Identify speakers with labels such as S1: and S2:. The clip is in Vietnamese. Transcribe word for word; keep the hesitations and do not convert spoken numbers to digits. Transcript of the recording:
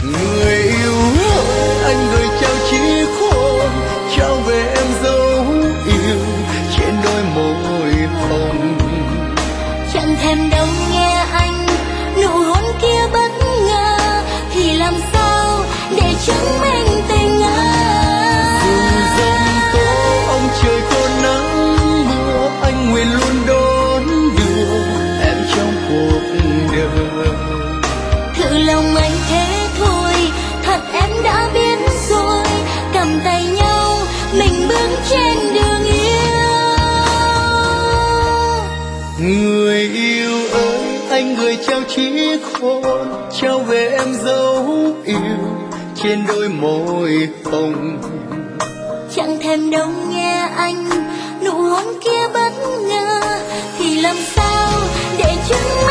S1: Người yêu ơi, anh gửi trao chiếc hôn, trao về em dấu yêu trên đôi môi hồng.
S2: Chẳng thèm đâu nghe anh nụ hôn kia bất ngờ, thì làm sao để chứng minh tình anh.
S1: Dù giông tố ông trời có nắng mưa, anh nguyện luôn đón đưa em trong cuộc đời.
S2: Thử lòng anh thế thôi, thật em đã biết rồi, cầm tay nhau mình bước trên đường yêu.
S1: Người yêu ơi, anh gửi trao chiếc hôn, trao về em dấu yêu trên đôi môi hồng.
S2: Chẳng thèm đâu nghe anh nụ hôn kia bất ngờ, thì làm sao để chứng